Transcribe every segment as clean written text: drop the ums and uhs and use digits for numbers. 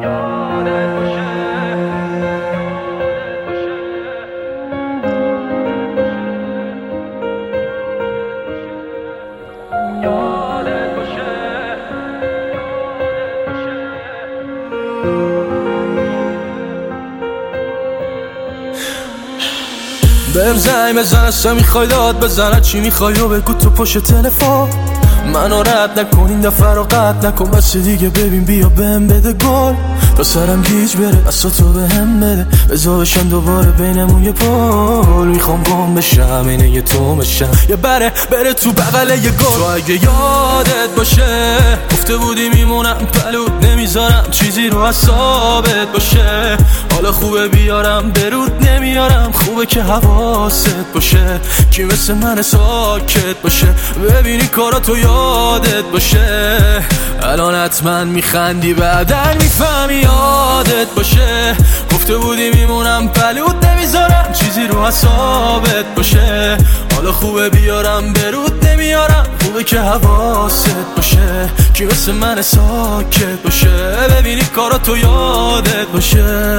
بهم زنگ بزن اصلا میخوای داد بزنه چی میخوای و بگو تو پشت تلفن منو رد نکن این دفعه رو قطع نکن بس دیگه ببین بیا بهم بده گل تا سرم گیج بره اصلا تو بهم بده بزا بشم دوباره بینمون یه پول میخوام گم بشم اینه یه تو بشم یه بره تو بغل یه گل تو اگه یادت باشه گفته بودی میمونم پلوت نمیذارم چیزی رو حسابت باشه حالا خوبه بیارم برود نمیارم خوبه که حواست باشه کی مثل من ساکت باشه ببینی کاراتو یادت باشه الان حتما میخندی بعدن میفهمی یادت باشه گفته بودی میمونم پلوت نمیذارم چیزی رو حسابت باشه حالا خوبه بیارم برود نمیارم خوبه که حواست باشه کی مثل من ساکت باشه ببینی کاراتو یادت باشه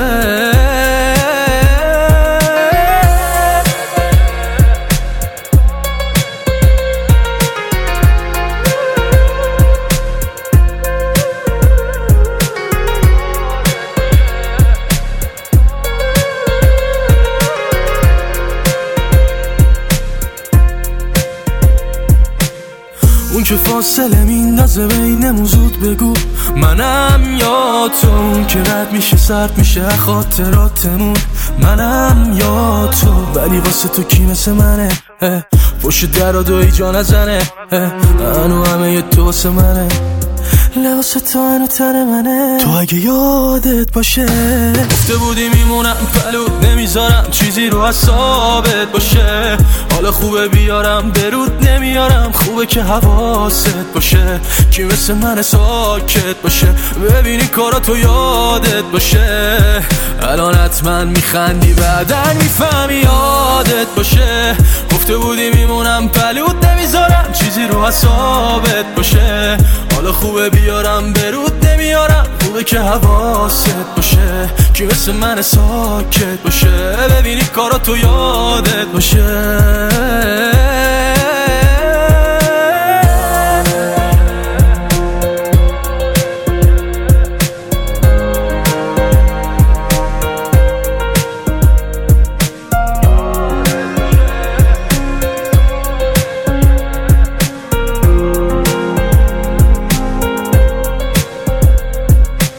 اون که فاصله میندازه بینمون زود بگو منم یا تو اون که رد میشه سرد میشه خاطراتمون منم یا تو ولی واسه تو کی مثل منه پشت در و دوی جا نزنه هنو همه یه تو واسه منه لباس تو هنو تر منه تو اگه یادت باشه گفته بودی میمونم پلوت نمیذارم چیزی رو حسابت باشه حالا خوبه بیارم برود نمیارم خوبه که حواست باشه کی مثل من ساکت باشه ببینی کاراتو یادت باشه الان حتما میخندی بعدن میفهمی یادت باشه گفته بودی میمونم پلوت نمیذارم چیزی رو حسابت باشه حالا خوبه بیارم برود نمیارم خوبه که حواست باشه کی مثل من ساکت باشه ببینی کاراتو یادت باشه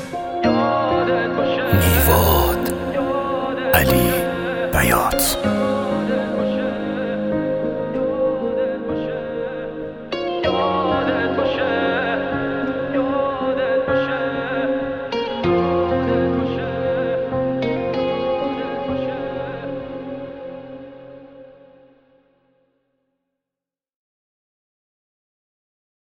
علی بیات